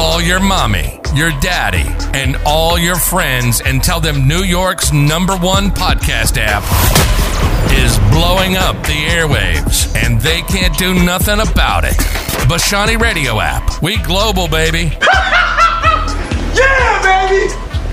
Call your mommy, your daddy, and all your friends and tell them New York's #1 podcast app is blowing up the airwaves, and they can't do nothing about it. Bashani Radio app. We global, baby. Yeah, baby!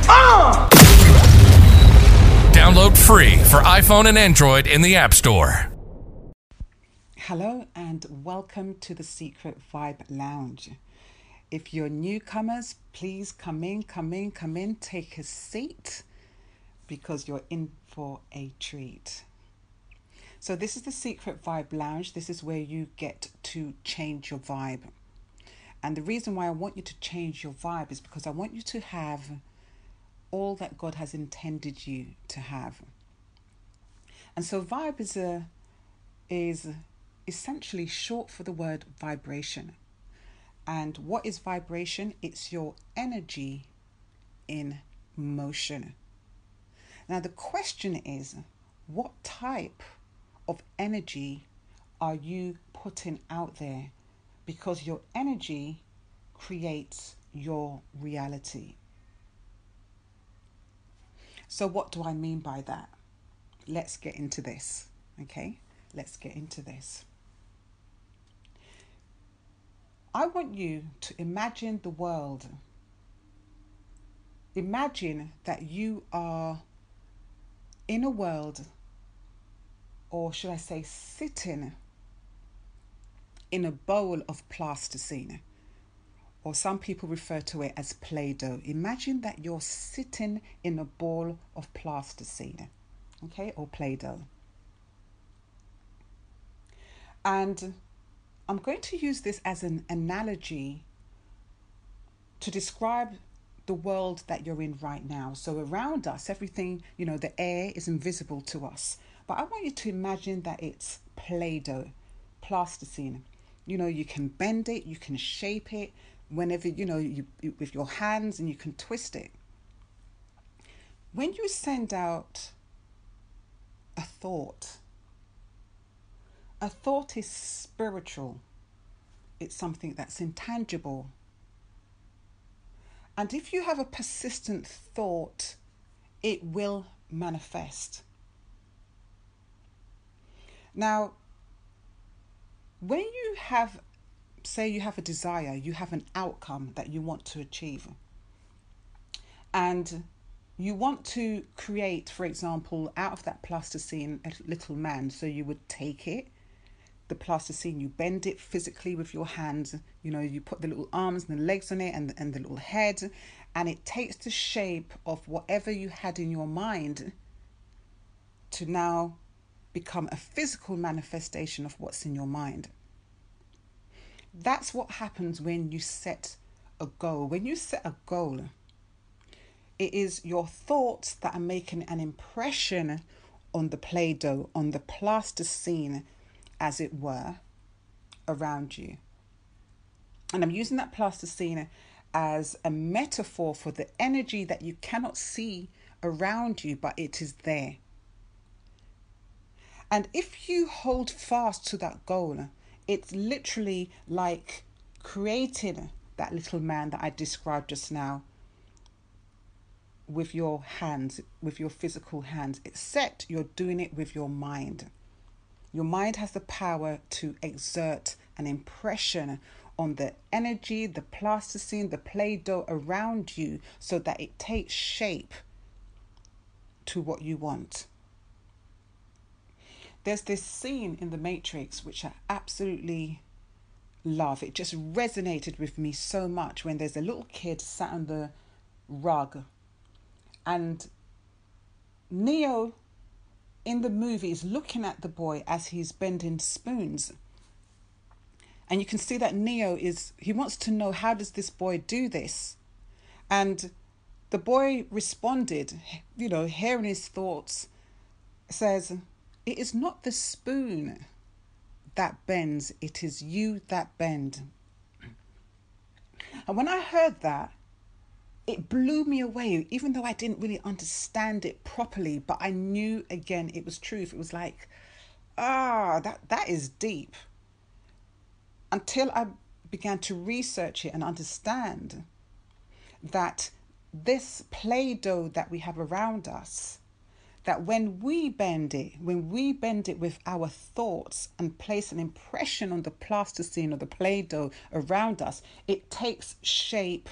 Download free for iPhone and Android in the App Store. Hello and welcome to the Secret Vibe Lounge. If you're newcomers, please come in, take a seat because you're in for a treat. So this is the Secret Vibe Lounge. This is where you get to change your vibe. And the reason why I want you to change your vibe is because I want you to have all that God has intended you to have. And so vibe is essentially short for the word vibration. And what is vibration? It's your energy in motion. Now the question is, what type of energy are you putting out there? Because your energy creates your reality. So what do I mean by that? Let's get into this, okay? Let's get into this. I want you to imagine the world. Imagine that you are in a world, or should I say sitting in a bowl of plasticine, or some people refer to it as Play-Doh. Imagine that you're sitting in a bowl of plasticine, okay, or Play-Doh. And I'm going to use this as an analogy to describe the world that you're in right now. So around us, everything, the air is invisible to us. But I want you to imagine that it's Play-Doh, plasticine. You can bend it, you can shape it whenever, you with your hands, and you can twist it. When you send out a thought is spiritual. It's something that's intangible. And if you have a persistent thought, it will manifest. Now, when you have, say you have a desire, you have an outcome that you want to achieve, and you want to create, for example, out of that plasticine, a little man. So you would take it, the plasticine, you bend it physically with your hands, you put the little arms and the legs on it and the little head, and it takes the shape of whatever you had in your mind to now become a physical manifestation of what's in your mind. That's what happens when you set a goal. When you set a goal, it is your thoughts that are making an impression on the Play-Doh, on the plasticine, as it were, around you. And I'm using that plasticine as a metaphor for the energy that you cannot see around you, but it is there. And if you hold fast to that goal, it's literally like creating that little man that I described just now with your hands, with your physical hands. It's set, you're doing it with your mind. Your mind has the power to exert an impression on the energy, the plasticine, the Play-Doh around you so that it takes shape to what you want. There's this scene in The Matrix which I absolutely love. It just resonated with me so much when there's a little kid sat on the rug, and Neo in the movie is looking at the boy as he's bending spoons. And you can see that Neo he wants to know, how does this boy do this? And the boy responded, hearing his thoughts, says, "It is not the spoon that bends, it is you that bend." And when I heard that, it blew me away, even though I didn't really understand it properly, but I knew, again, it was truth. It was like, that is deep. Until I began to research it and understand that this Play-Doh that we have around us, that when we bend it with our thoughts and place an impression on the plasticine or the Play-Doh around us, it takes shape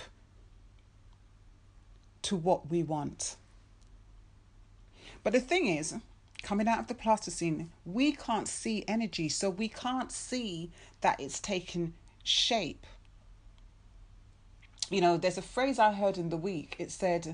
to what we want. But the thing is, coming out of the plasticine, we can't see energy, so we can't see that it's taken shape. You know, there's a phrase I heard in the week. It said,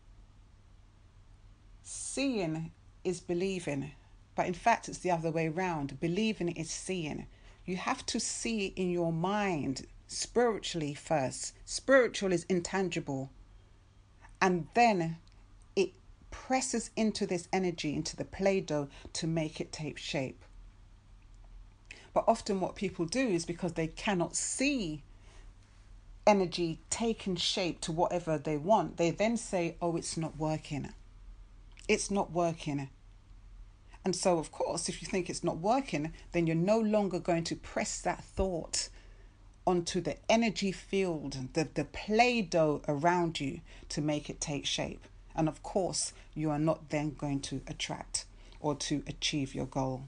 seeing is believing, but in fact it's the other way around. Believing is seeing. You have to see in your mind spiritually first. Spiritual is intangible, and then it presses into this energy, into the Play-Doh, to make it take shape. But often what people do is, because they cannot see energy taking shape to whatever they want, they then say, oh, it's not working. It's not working. And so, of course, if you think it's not working, then you're no longer going to press that thought onto the energy field, the Play-Doh around you, to make it take shape. And of course, you are not then going to attract or to achieve your goal.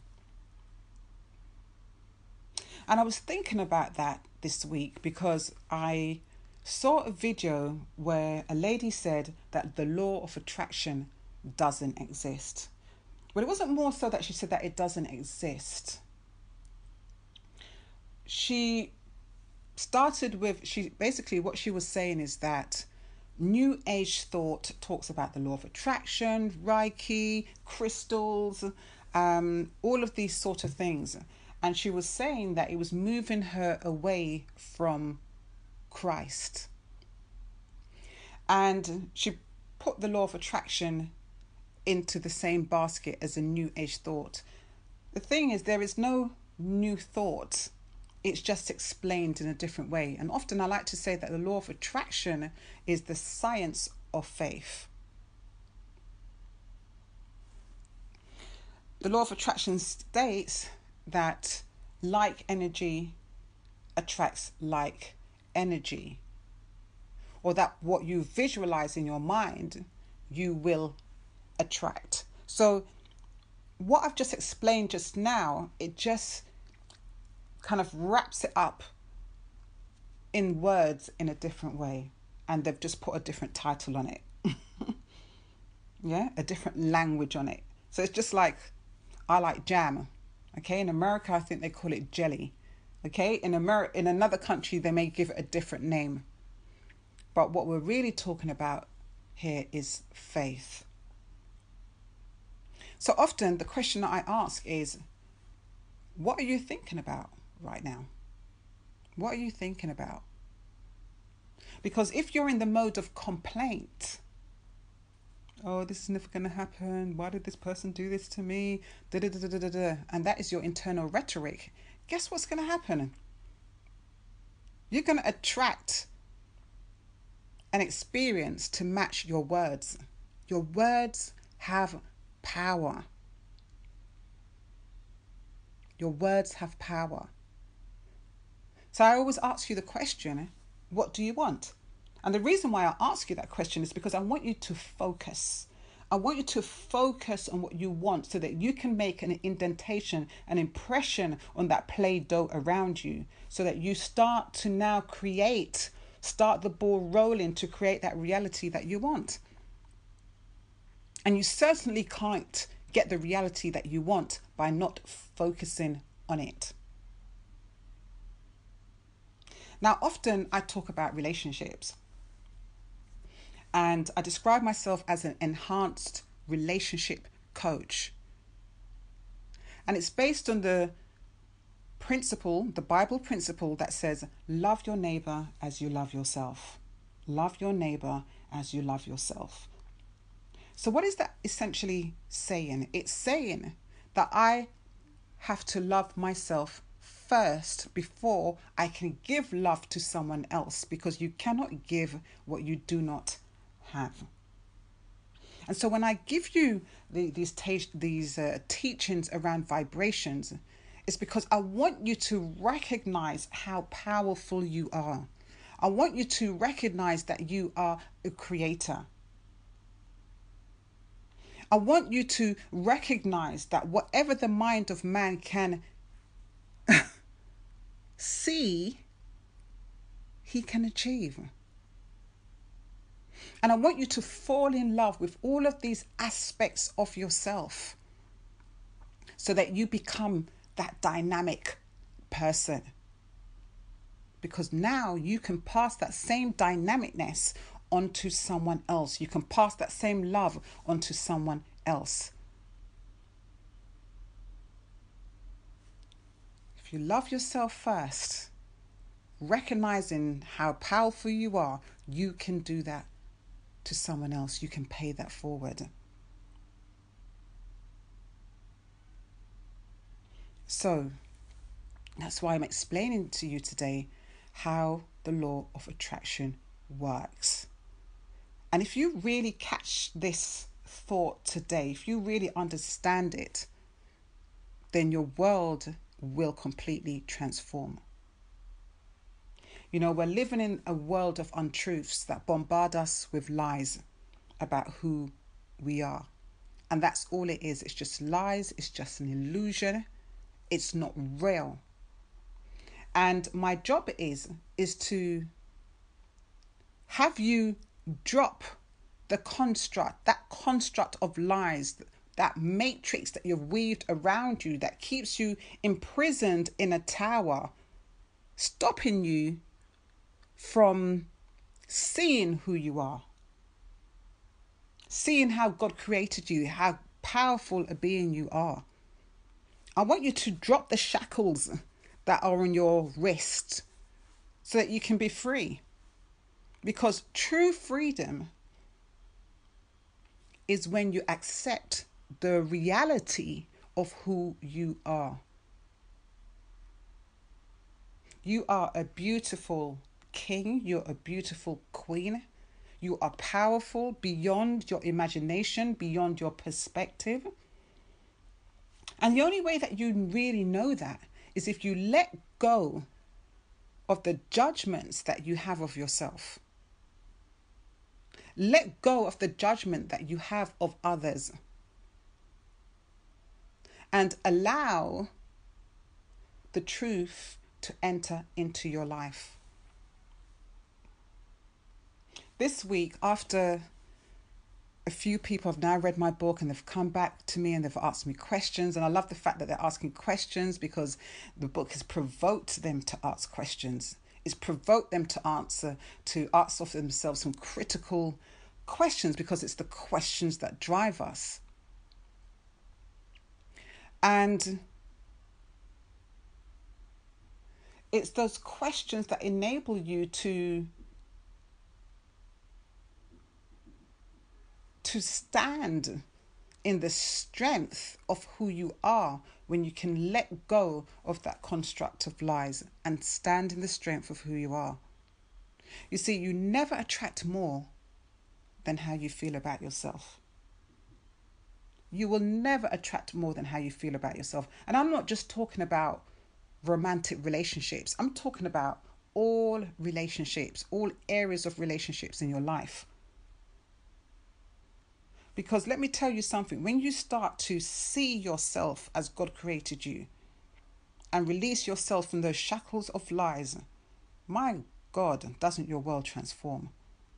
And I was thinking about that this week because I saw a video where a lady said that the law of attraction doesn't exist. But it wasn't more so that she said that it doesn't exist. She started with, basically what she was saying is that New Age thought talks about the law of attraction, Reiki, crystals, all of these sort of things. And she was saying that it was moving her away from Christ. And she put the law of attraction into the same basket as a New Age thought. The thing is, there is no new thought. It's just explained in a different way. And often I like to say that the law of attraction is the science of faith. The law of attraction states that like energy attracts like energy, or that what you visualize in your mind, you will attract. So what I've just explained just now, it just kind of wraps it up in words in a different way, and they've just put a different title on it. Yeah, a different language on it. So it's just like, I like jam. Okay, in America, I think they call it jelly. Okay, in another country, they may give it a different name. But what we're really talking about here is faith. So often the question that I ask is, what are you thinking about right now? What are you thinking about? Because if you're in the mode of complaint, oh, this is never going to happen. Why did this person do this to me? And that is your internal rhetoric. Guess what's going to happen? You're going to attract an experience to match your words. Your words have power. Your words have power. So I always ask you the question, what do you want? And the reason why I ask you that question is because I want you to focus. I want you to focus on what you want so that you can make an indentation, an impression on that Play-Doh around you, so that you start to now start the ball rolling to create that reality that you want. And you certainly can't get the reality that you want by not focusing on it. Now, often I talk about relationships, and I describe myself as an enhanced relationship coach. And it's based on the principle, the Bible principle that says, love your neighbor as you love yourself. Love your neighbor as you love yourself. So what is that essentially saying? It's saying that I have to love myself first before I can give love to someone else, because you cannot give what you do not have. And so when I give you these teachings around vibrations, It's because I want you to recognize how powerful you are. I want you to recognize that you are a creator. I want you to recognize that whatever the mind of man can see, he can achieve. And I want you to fall in love with all of these aspects of yourself so that you become that dynamic person. Because now you can pass that same dynamicness onto someone else. You can pass that same love onto someone else. If you love yourself first, recognizing how powerful you are, you can do that to someone else. You can pay that forward. So that's why I'm explaining to you today how the law of attraction works. And if you really catch this thought today, if you really understand it, then your world will completely transform. You know, we're living in a world of untruths that bombard us with lies about who we are. And that's all it is. It's just lies. It's just an illusion. It's not real. And my job is to have you drop the construct, that construct of lies, that matrix that you've weaved around you that keeps you imprisoned in a tower, stopping you from seeing who you are, seeing how God created you, how powerful a being you are. I want you to drop the shackles that are on your wrist so that you can be free. Because true freedom is when you accept the reality of who you are. You are a beautiful king. You're a beautiful queen. You are powerful beyond your imagination, beyond your perspective. And the only way that you really know that is if you let go of the judgments that you have of yourself. Let go of the judgment that you have of others. And allow the truth to enter into your life. This week, after a few people have now read my book and they've come back to me and they've asked me questions, and I love the fact that they're asking questions because the book has provoked them to ask questions. It's provoked them to ask of themselves some critical questions, because it's the questions that drive us. And it's those questions that enable you to stand in the strength of who you are, when you can let go of that construct of lies and stand in the strength of who you are. You see, you never attract more than how you feel about yourself. You will never attract more than how you feel about yourself. And I'm not just talking about romantic relationships. I'm talking about all relationships, all areas of relationships in your life. Because let me tell you something, when you start to see yourself as God created you and release yourself from those shackles of lies, my God, doesn't your world transform?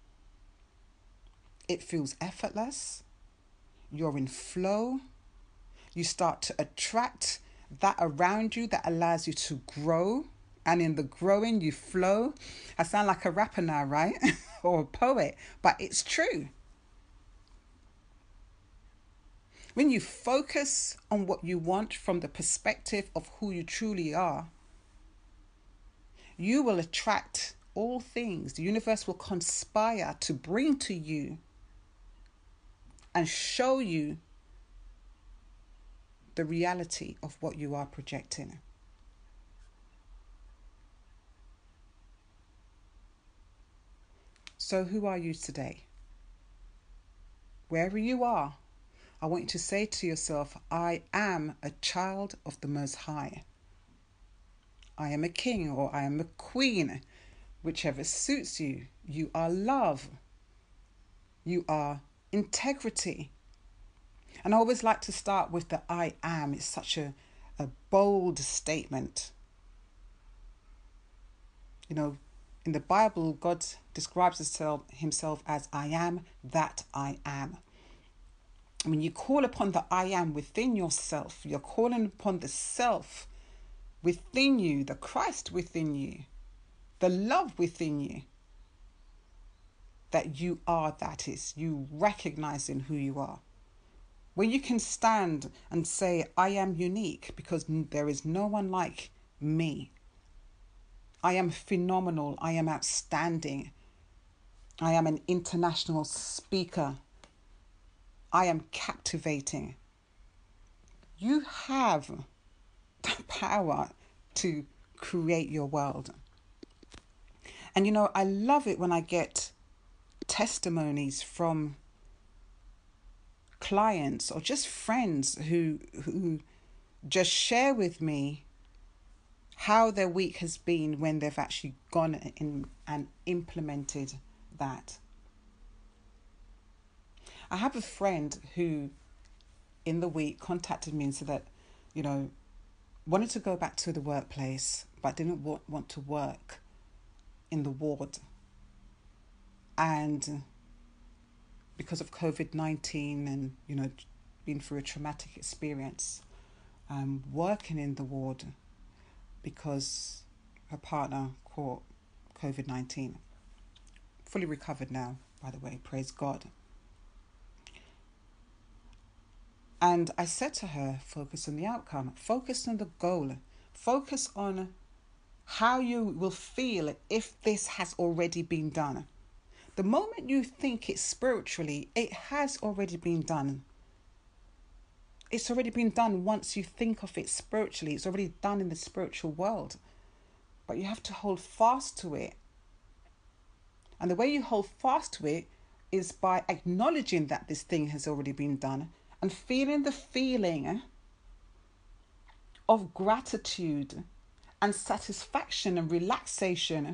It feels effortless. You're in flow. You start to attract that around you that allows you to grow. And in the growing, you flow. I sound like a rapper now, right? Or a poet, but it's true. When you focus on what you want from the perspective of who you truly are, you will attract all things. The universe will conspire to bring to you and show you the reality of what you are projecting. So who are you today? Wherever you are, I want you to say to yourself, I am a child of the Most High. I am a king or I am a queen, whichever suits you. You are love. You are integrity. And I always like to start with the I am. It's such a bold statement. You know, in the Bible, God describes himself as I am that I am. And when you call upon the I am within yourself, you're calling upon the self within you, the Christ within you, the love within you, that you are, that is, you recognizing who you are. When you can stand and say, I am unique because there is no one like me. I am phenomenal. I am outstanding. I am an international speaker. I am captivating. You have the power to create your world. And you know, I love it when I get testimonies from clients or just friends who just share with me how their week has been when they've actually gone in and implemented that. I have a friend who in the week contacted me and said that, you know, wanted to go back to the workplace but didn't want to work in the ward. And because of COVID-19 and, you know, been through a traumatic experience, working in the ward because her partner caught COVID-19. Fully recovered now, by the way, praise God. And I said to her, focus on the outcome, focus on the goal, focus on how you will feel if this has already been done. The moment you think it spiritually, it has already been done. It's already been done once you think of it spiritually. It's already done in the spiritual world. But you have to hold fast to it. And the way you hold fast to it is by acknowledging that this thing has already been done and feeling the feeling of gratitude and satisfaction and relaxation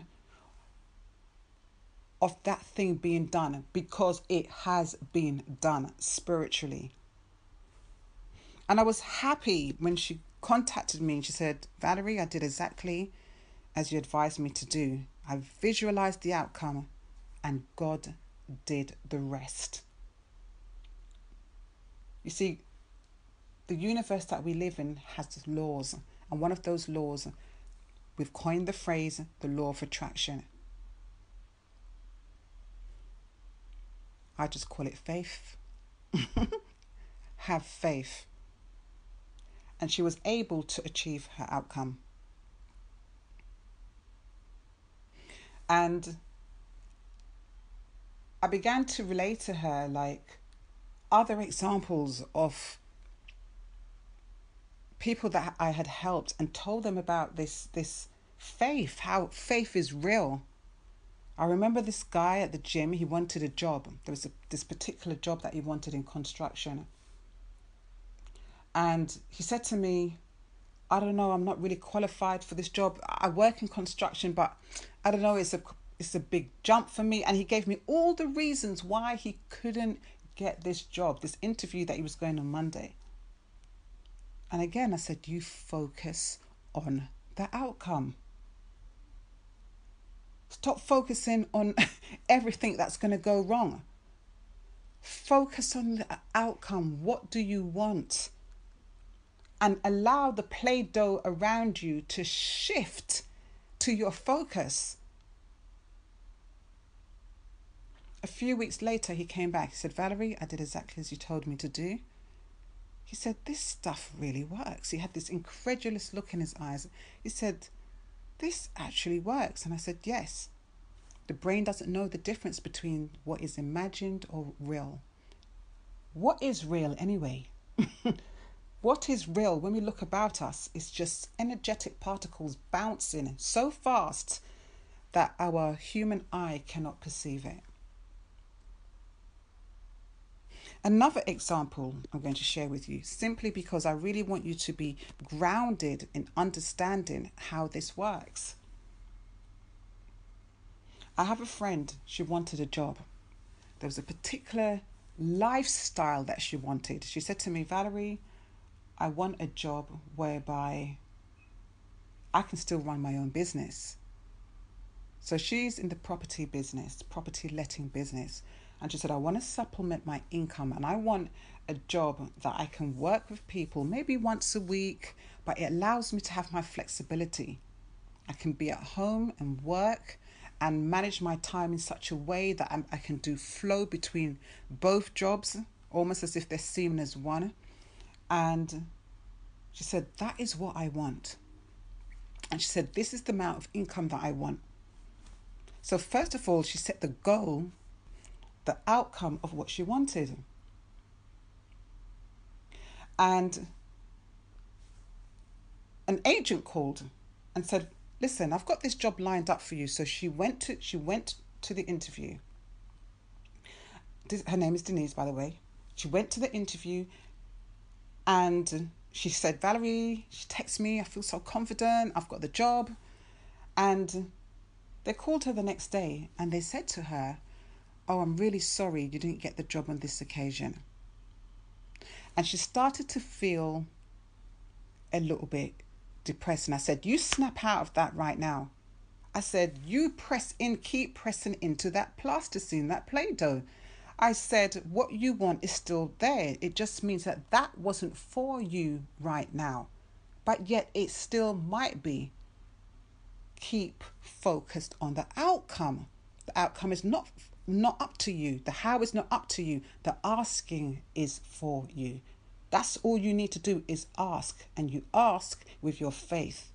of that thing being done because it has been done spiritually. And I was happy when she contacted me and she said, Valerie, I did exactly as you advised me to do. I visualized the outcome and God did the rest. You see, the universe that we live in has laws. And one of those laws, we've coined the phrase, the law of attraction. I just call it faith. Have faith. And she was able to achieve her outcome. And I began to relate to her like other examples of people that I had helped and told them about this faith, how faith is real. I remember this guy at the gym, he wanted a job. There was this particular job that he wanted in construction. And he said to me, I don't know, I'm not really qualified for this job. I work in construction, but I don't know, it's a big jump for me. And he gave me all the reasons why he couldn't get this job, this interview that he was going on Monday. And again, I said, you focus on the outcome. Stop focusing on everything that's going to go wrong. Focus on the outcome. What do you want? And allow the Play-Doh around you to shift to your focus. A few weeks later, he came back. He said, Valerie, I did exactly as you told me to do. He said, this stuff really works. He had this incredulous look in his eyes. He said, this actually works. And I said, yes. The brain doesn't know the difference between what is imagined or real. What is real anyway? What is real when we look about us is just energetic particles bouncing so fast that our human eye cannot perceive it. Another example I'm going to share with you, simply because I really want you to be grounded in understanding how this works. I have a friend, she wanted a job. There was a particular lifestyle that she wanted. She said to me, Valerie, I want a job whereby I can still run my own business. So she's in the property business, property letting business. And she said, I want to supplement my income and I want a job that I can work with people maybe once a week, but it allows me to have my flexibility. I can be at home and work and manage my time in such a way that I can do flow between both jobs, almost as if they're seen as one. And she said, that is what I want. And she said, this is the amount of income that I want. So first of all, she set the goal, the outcome of what she wanted. And an agent called and said, listen, I've got this job lined up for you. So she went to the interview. Her name is Denise, by the way. She went to the interview and she said, Valerie, she texted me, I feel so confident, I've got the job. And they called her the next day and they said to her, oh, I'm really sorry you didn't get the job on this occasion. And she started to feel a little bit depressed. And I said, you snap out of that right now. I said, you press in, keep pressing into that plasticine, that Play-Doh. I said, what you want is still there. It just means that that wasn't for you right now, but yet it still might be. Keep focused on the outcome. The outcome is not up to you. The how is not up to you. The asking is for you. That's all you need to do is ask, and you ask with your faith.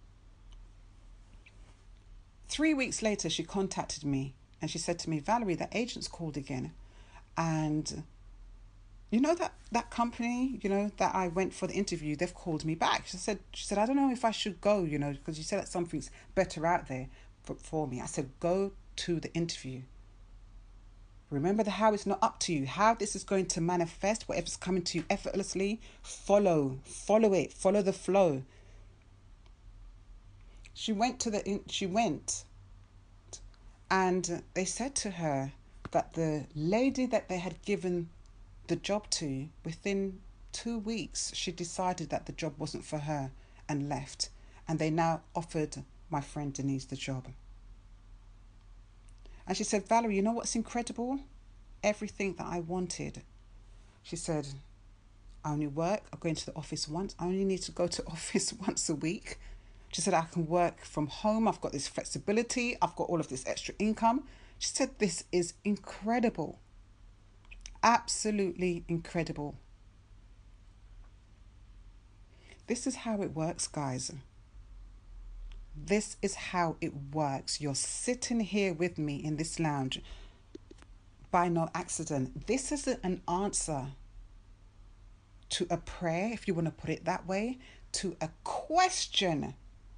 3 weeks later, she contacted me and she said to me, Valerie, the agent's called again. And you know that company, that I went for the interview, they've called me back. She said, I don't know if I should go, because you said that something's better out there for me. I said, go to the interview. Remember the how is not up to you. How this is going to manifest, whatever's coming to you effortlessly, follow it, follow the flow. She went and they said to her that the lady that they had given the job to, within 2 weeks, she decided that the job wasn't for her and left. And they now offered my friend Denise the job. And she said, Valerie, you know what's incredible? Everything that I wanted. She said, I only work, I go into the office once. I only need to go to office once a week. She said, I can work from home. I've got this flexibility. I've got all of this extra income. She said, this is incredible. Absolutely incredible. This is how it works, guys. This is how it works. You're sitting here with me in this lounge by no accident. This is an answer to a prayer, if you want to put it that way, to a question,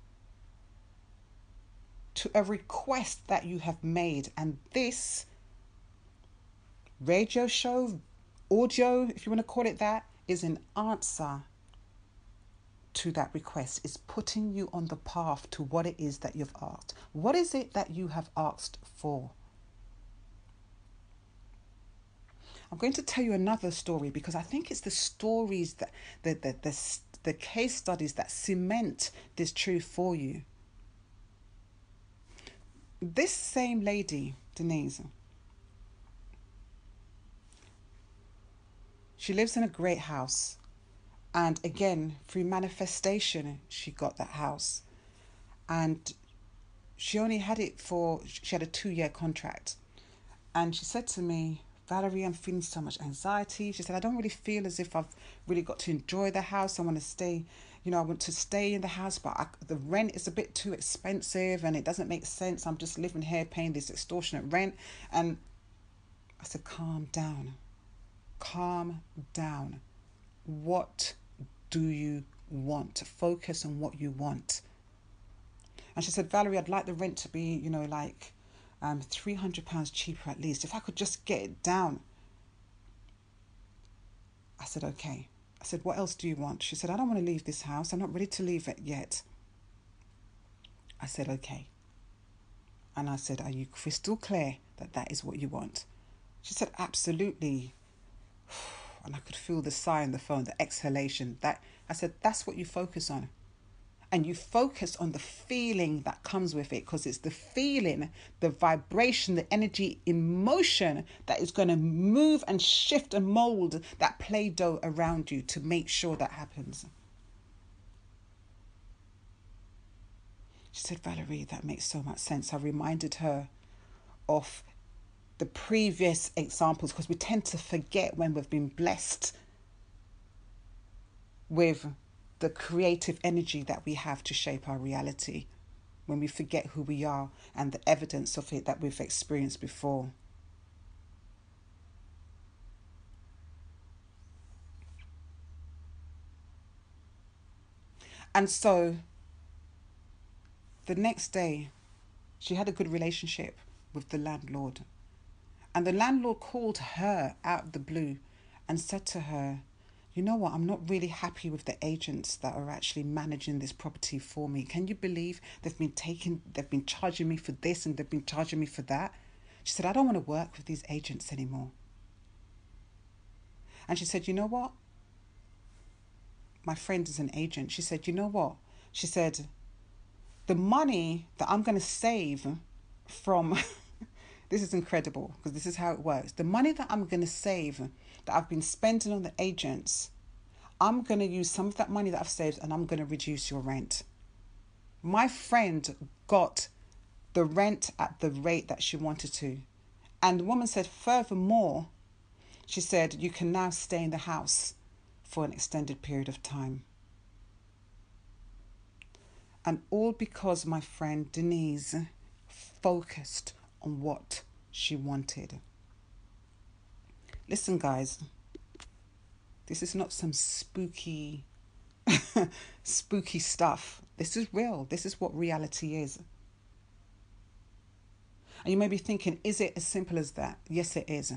to a request that you have made. And this radio show, audio, if you want to call it that, is an answer to that request. Is putting you on the path to what it is that you've asked. What is it that you have asked for? I'm going to tell you another story because I think it's the stories that the case studies that cement this truth for you. This same lady, Denise, she lives in a great house. And again, through manifestation, she got that house. And she only had she had a 2-year contract. And she said to me, Valerie, I'm feeling so much anxiety. She said, I don't really feel as if I've really got to enjoy the house. I want to stay, I want to stay in the house, but the rent is a bit too expensive and it doesn't make sense. I'm just living here paying this extortionate rent. And I said, calm down. Calm down. What do you want? Focus on what you want. And she said, Valerie, I'd like the rent to be, £300 cheaper at least. If I could just get it down. I said, okay. I said, what else do you want? She said, I don't want to leave this house. I'm not ready to leave it yet. I said, okay. And I said, are you crystal clear that that is what you want? She said, absolutely. And I could feel the sigh on the phone, the exhalation. That I said, that's what you focus on. And you focus on the feeling that comes with it, because it's the feeling, the vibration, the energy, emotion that is going to move and shift and mold that Play-Doh around you to make sure that happens. She said, Valerie, that makes so much sense. I reminded her of the previous examples, because we tend to forget when we've been blessed with the creative energy that we have to shape our reality, when we forget who we are and the evidence of it that we've experienced before. And so the next day, she had a good relationship with the landlord. And the landlord called her out of the blue and said to her, you know what, I'm not really happy with the agents that are actually managing this property for me. Can you believe they've been charging me for this and they've been charging me for that? She said, I don't want to work with these agents anymore. And she said, you know what? My friend is an agent. She said, you know what? She said, the money that I'm going to save from, this is incredible because this is how it works. The money that I'm going to save, that I've been spending on the agents, I'm going to use some of that money that I've saved and I'm going to reduce your rent. My friend got the rent at the rate that she wanted to. And the woman said, furthermore, she said, you can now stay in the house for an extended period of time. And all because my friend Denise focused on what she wanted. Listen, guys, this is not some spooky stuff. This is real. This is what reality is. And you may be thinking, is it as simple as that? Yes, it is.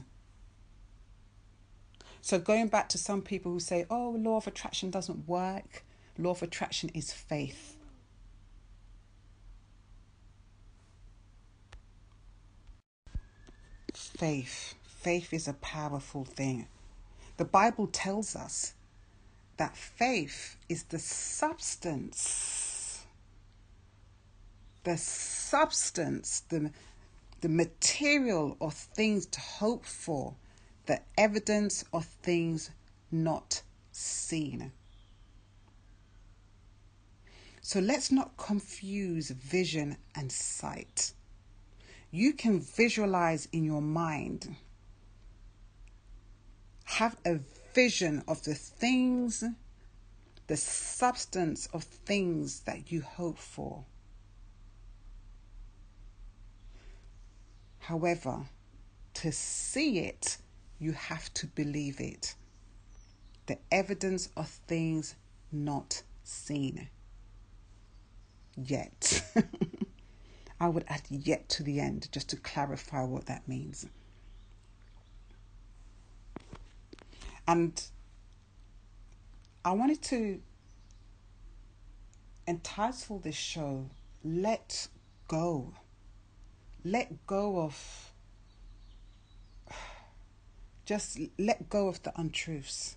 So going back to some people who say, oh, law of attraction doesn't work. Law of attraction is faith. Faith is a powerful thing. The Bible tells us that faith is the substance, the material of things to hope for, the evidence of things not seen. So let's not confuse vision and sight. You can visualize in your mind, have a vision of the things, the substance of things that you hope for. However, to see it, you have to believe it. The evidence of things not seen. Yet. I would add yet to the end just to clarify what that means. And I wanted to entitle this show, Let Go. Let go of, just let go of the untruths.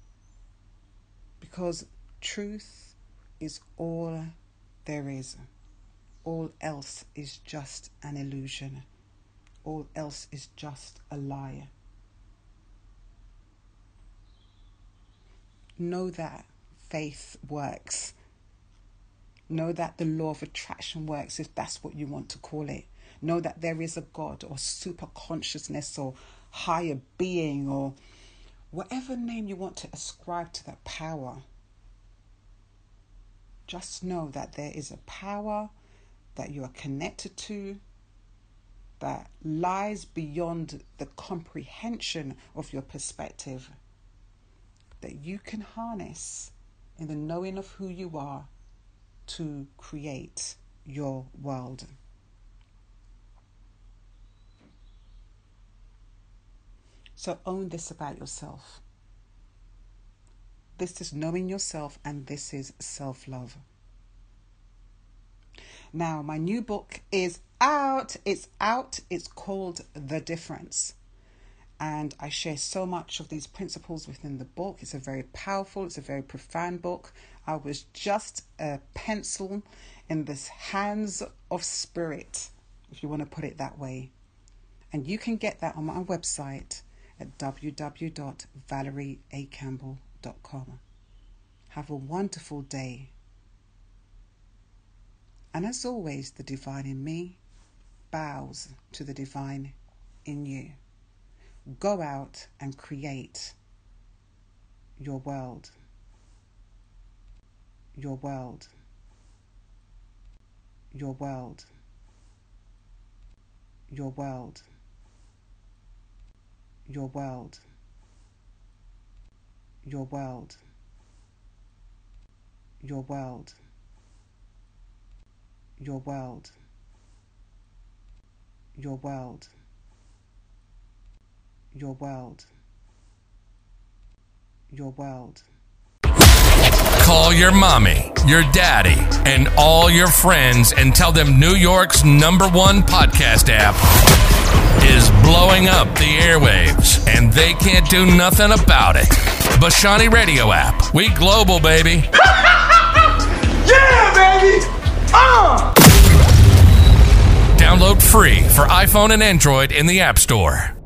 Because truth is all there is. All else is just an illusion. All else is just a lie. Know that faith works. Know that the law of attraction works, if that's what you want to call it. Know that there is a God or super consciousness or higher being or whatever name you want to ascribe to that power. Just know that there is a power that you are connected to, that lies beyond the comprehension of your perspective, that you can harness in the knowing of who you are to create your world. So own this about yourself. This is knowing yourself, and this is self-love. Now, my new book is out. It's out. It's called The Difference. And I share so much of these principles within the book. It's a very powerful, it's a very profound book. I was just a pencil in the hands of spirit, if you want to put it that way. And you can get that on my website at www.valerieacampbell.com. Have a wonderful day. And as always, the divine in me bows to the divine in you. Go out and create your world. Your world. Your world. Your world. Your world. Your world. Your world. Your world. Your world. Your world. Your world. Call your mommy, your daddy, and all your friends and tell them New York's #1 podcast app is blowing up the airwaves, and they can't do nothing about it. Bashani Radio app. We global, baby. Yeah, baby! Download free for iPhone and Android in the App Store.